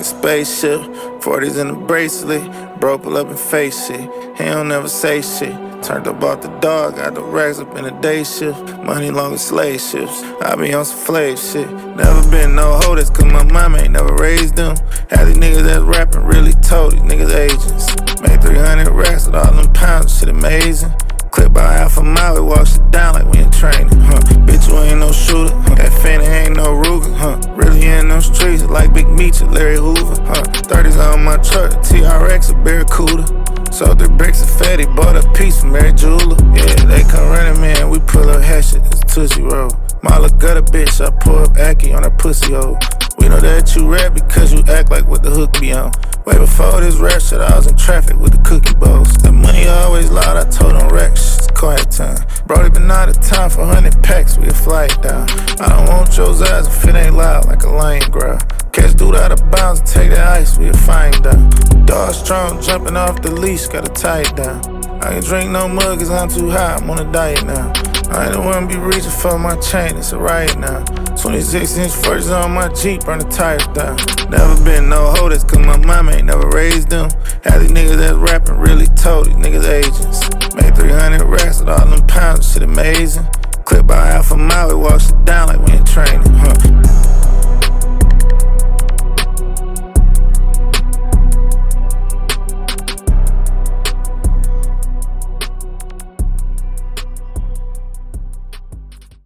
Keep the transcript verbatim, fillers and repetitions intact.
spaceship, forties in the bracelet. Bro, pull up and face shit. He don't never say shit. Turned up off the dog, got the racks up in the day shift. Money long as slave ships. I be on some slave shit. Never been no hoe, that's cause my mama ain't never raised them. Had these niggas that's rapping really told these niggas agents. Made three hundred racks with all them pounds, shit amazing. Clip by half a mile, it walks it down like we in training, huh? Bitch, you ain't no shooter, huh? That Fanny ain't no Ruger, huh? Really in them streets like Big Meech or Larry Hoover, huh? thirties on my truck, T R X or Barracuda. Sold three bricks of fatty, bought a piece from Mary Jeweler. Yeah, they come running, man, we pull up hash shit, it's Tootsie Roll. Mala got a bitch, I pull up Aki on her pussy hole. We know that you rap because you act like what the hook be on. Way before this rap shit, I was in traffic with the cookie bowls. The money always loud, I told them racks, it's quiet time. Brody been out of time for hundred packs, we a flight down. I don't want your eyes if it ain't loud like a lion growl. Catch dude out of bounds and take that ice, we a find down. Dog strong, jumping off the leash, gotta tie it down. I can drink no mug cause I'm too high, I'm on a diet now. I ain't the one be reaching for my chain, it's a riot now. twenty-six inch first on my Jeep, burn the tires down. Never been no hoe, that's cause my mama ain't never raised them. Had these niggas that's rapping really told these niggas agents. Made three hundred racks with all them pounds, shit amazing. Clip by half a mile, it walks it down like we in training.